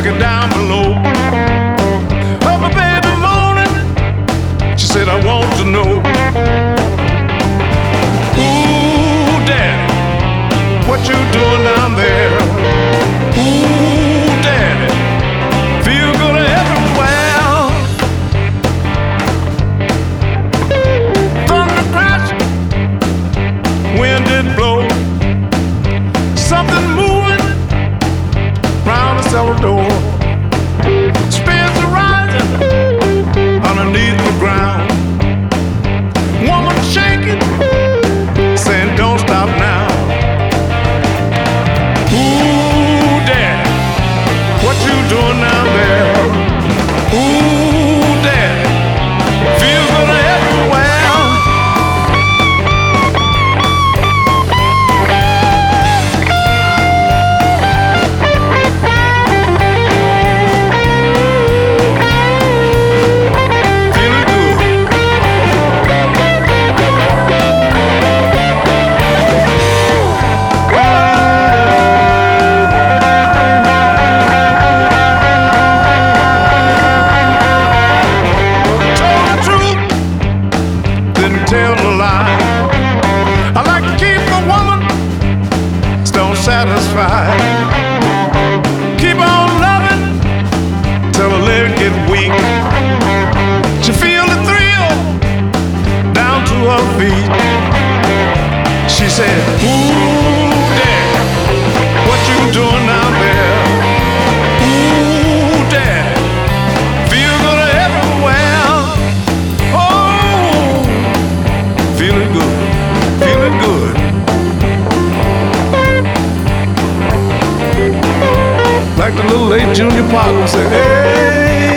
looking down below. Oh, my baby moaning. She said, I want to know. Ooh, Daddy, what you doing down there? Ooh, Daddy, feel good everywhere. Thunder crashing, wind did blow. Something moving round the cellar door. Spirits are rising underneath the ground. Woman shaking, saying don't stop now. Ooh, Daddy, what you doing down there? Ooh, Daddy, feel good everywhere. Tell a lie. I like to keep a woman stone satisfied. Keep on loving till her leg get weak. She feel the thrill down to her feet. She said, ooh, Dad, what you doing down there? Ooh, Dad, feel good everywhere. Feeling good, feeling good. Like the little late Junior Parker said, hey.